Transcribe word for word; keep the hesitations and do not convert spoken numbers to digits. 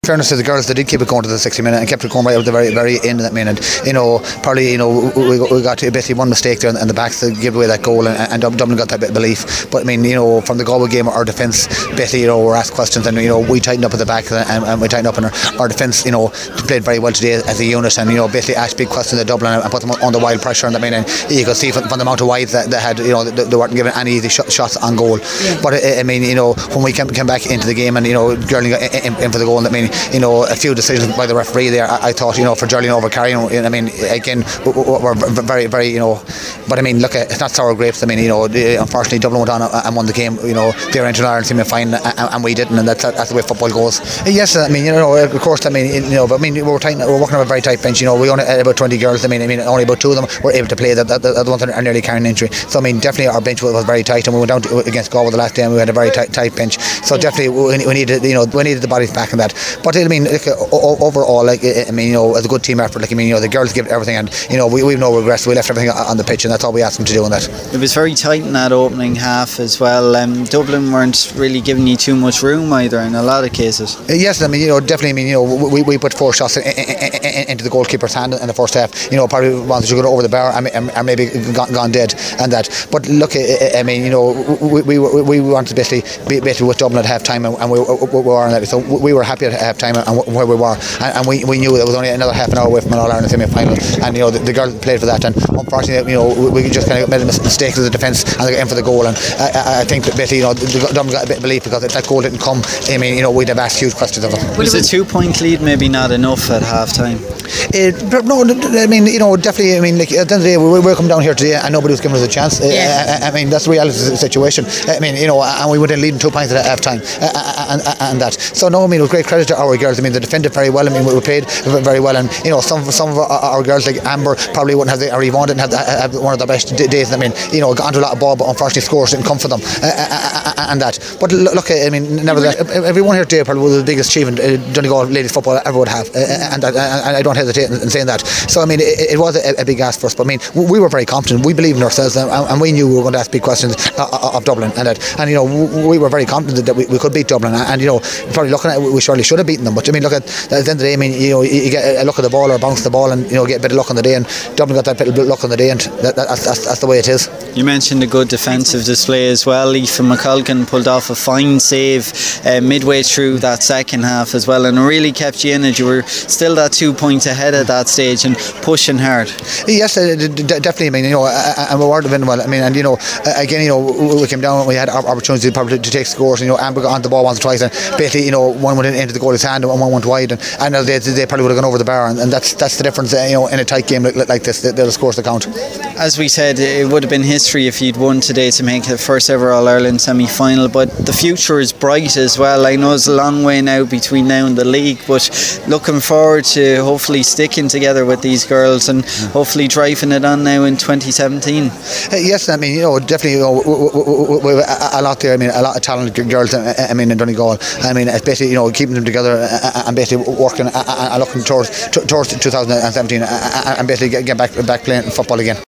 In fairness to the girls, they did keep it going to the sixty minute and kept it going right up the very very end of that minute. You know, probably you know we, we got basically one mistake there and the backs to give away that goal, and, and Dublin got that bit of belief. But I mean, you know, from the Galway game, our defence basically you know were asked questions, and you know we tightened up at the back and, and we tightened up, and our, our defence you know played very well today as a unit, and you know basically asked big questions to Dublin and put them under wild pressure. And I mean, and you could see from, from the amount of wides that they had, you know, they, they weren't given any easy sh- shots on goal. Yeah. But I, I mean, you know, when we came, came back into the game and you know Girling got in, in, in for the goal, and I mean, you know, a few decisions by the referee there, I, I thought, you know, for Girling over carrying, I mean, again, we're very, very, you know, but I mean, look, it's not sour grapes. I mean, you know, unfortunately, Dublin went on and won the game. You know, they were entering Ireland semi-final and, and we didn't, and that's that's the way football goes. Yes, I mean, you know, of course, I mean, you know, but I mean, we were tight, we're working on a very tight bench. You know, we only had about twenty girls. I mean, I mean, only about two of them were able to play. The, the, the ones that are nearly carrying an injury. So I mean, definitely our bench was, was very tight, and we went down to, against Galway the last day, and we had a very tight, tight bench. So yeah. Definitely, we, we needed, you know, we needed the bodies back in that. But I mean, like, overall, like, I mean, you know, as a good team effort, like, I mean, you know, the girls give everything, and you know, we we've no regrets. We left everything on the pitch, and that's all we asked them to do in that. It was very tight in that opening half as well. Um, Dublin weren't really giving you too much room either in a lot of cases. Uh, yes, I mean, you know, definitely. I mean, you know, we, we put four shots in, in, in, in, into the goalkeeper's hand in the first half. You know, probably ones that you go over the bar and, and maybe gone, gone dead and that. But look, I, I mean, you know, we we, we wanted to basically be basically with Dublin at half time, and, and we, we were on that. So we were happy at half time and where we were, and, and we, we knew there was only another half an hour away from an All Ireland semi final, and you know the, the girls played for that, and unfortunately, you know, we just kind of made a mistake as a defence and they got in for the goal, and I, I think that basically, you know, Dublin got a bit of belief because if that goal didn't come, I mean, you know, we'd have asked huge questions of them. Was a two point lead maybe not enough at half time? Uh, no, I mean, you know, definitely. I mean, like, at the end of the day, we we're coming down here today, and nobody was giving us a chance. Yeah. Uh, I, I mean, that's the reality of the situation. I mean, you know, and we went in leading two points at half time, uh, and, and, and that. So no, I mean, it was great credit to our girls. I mean, they defended very well. I mean, we played very well, and you know, some some of our, our girls like Amber probably wouldn't have, the, or Yvonne didn't have, the, have one of the best days. I mean, you know, got onto a lot of ball, but unfortunately, scores didn't come for them, uh, and that. But look, I mean, nevertheless, everyone here today probably was the biggest achievement uh, Donegal ladies football ever would have, uh, and, and, and I don't hesitate in saying that. So I mean, it, it was a, a big ask for us, but I mean, we were very confident. We believed in ourselves, and, and we knew we were going to ask big questions of, of Dublin, and that, and you know, we were very confident that we, we could beat Dublin, and, and you know, probably looking at it, we surely should have beaten them. But I mean, look at, at the end of the day, I mean, you know, you get a look at the ball or bounce the ball, and you know, get a bit of luck on the day, and Dublin got that bit of luck on the day, and that, that, that's, that's, that's the way it is. You mentioned a good defensive display as well. Aoife McCulkin pulled off a fine save uh, midway through that second half as well, and it really kept you in it. You were still that two points ahead at that stage and pushing hard. Yes, uh, d- d- definitely. I mean, you know, uh, and we were doing well. I mean, and you know, uh, again, you know, we came down and we had opportunities probably to, to take scores. And, you know, Amber got on the ball once or twice, and basically, you know, one went in, into the goalie's hand and one went wide, and, and they, they probably would have gone over the bar, and, and that's that's the difference. Uh, you know, in a tight game like, like this, they're the scores that count. As we said, it would have been history if you'd won today to make the first ever All Ireland semi-final. But the future is bright as well. I know it's a long way now between now and the league, but looking forward to hopefully sticking together with these girls and hopefully driving it on now in twenty seventeen. Uh, yes, I mean, you know, definitely, you know, we, we, we, we, a lot there. I mean, a lot of talented girls. I mean, in Donegal. I mean, especially, you know, keeping them together and basically working and looking towards towards two thousand seventeen and basically get back back playing football again.